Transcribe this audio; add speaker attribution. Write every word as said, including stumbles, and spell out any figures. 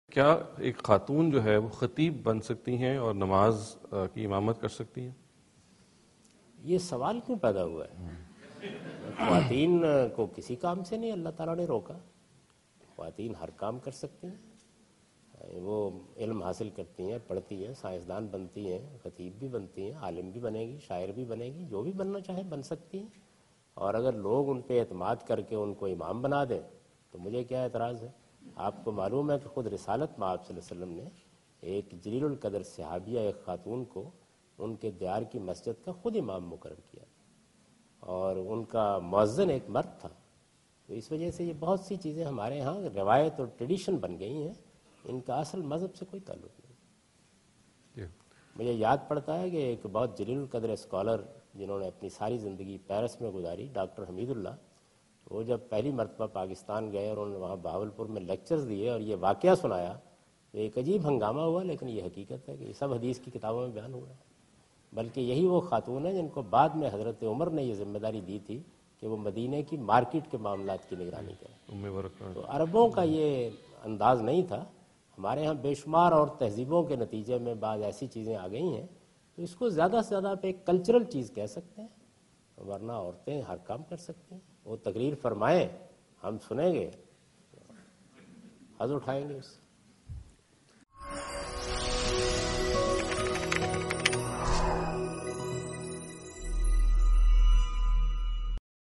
Speaker 1: کیا ایک خاتون جو ہے وہ خطیب بن سکتی ہیں اور نماز کی امامت کر سکتی ہیں؟
Speaker 2: یہ سوال کیوں پیدا ہوا ہے؟ خواتین کو کسی کام سے نہیں اللہ تعالیٰ نے روکا، خواتین ہر کام کر سکتی ہیں، وہ علم حاصل کرتی ہیں، پڑھتی ہیں، سائنسدان بنتی ہیں، خطیب بھی بنتی ہیں، عالم بھی بنے گی، شاعر بھی بنے گی، جو بھی بننا چاہے بن سکتی ہیں۔ اور اگر لوگ ان پہ اعتماد کر کے ان کو امام بنا دیں تو مجھے کیا اعتراض ہے؟ آپ کو معلوم ہے کہ خود رسالت میں آپ صلی اللہ علیہ وسلم نے ایک جلیل القدر صحابیہ ایک خاتون کو ان کے دیار کی مسجد کا خود امام مقرر کیا، اور ان کا مؤذن ایک مرد تھا۔ تو اس وجہ سے یہ بہت سی چیزیں ہمارے ہاں روایت اور ٹریڈیشن بن گئی ہیں، ان کا اصل مذہب سے کوئی تعلق نہیں۔ مجھے یاد پڑتا ہے کہ ایک بہت جلیل القدر اسکالر جنہوں نے اپنی ساری زندگی پیرس میں گزاری، ڈاکٹر حمید اللہ، وہ جب پہلی مرتبہ پاکستان گئے اور انہوں نے وہاں بہاولپور میں لیکچرز دیے اور یہ واقعہ سنایا تو ایک عجیب ہنگامہ ہوا، لیکن یہ حقیقت ہے کہ یہ سب حدیث کی کتابوں میں بیان ہوا ہے۔ بلکہ یہی وہ خاتون ہیں جن کو بعد میں حضرت عمر نے یہ ذمہ داری دی تھی کہ وہ مدینہ کی مارکیٹ کے معاملات کی نگرانی کریں۔ تو عربوں کا یہ انداز نہیں تھا، ہمارے ہاں بے شمار اور تہذیبوں کے نتیجے میں بعض ایسی چیزیں آ گئی ہیں، تو اس کو زیادہ سے زیادہ آپ ایک کلچرل چیز کہہ سکتے ہیں، ورنہ عورتیں ہر کام کر سکتی ہیں۔ وہ تقریر فرمائیں، ہم سنیں گے، حظ اٹھائیں گے اس سے۔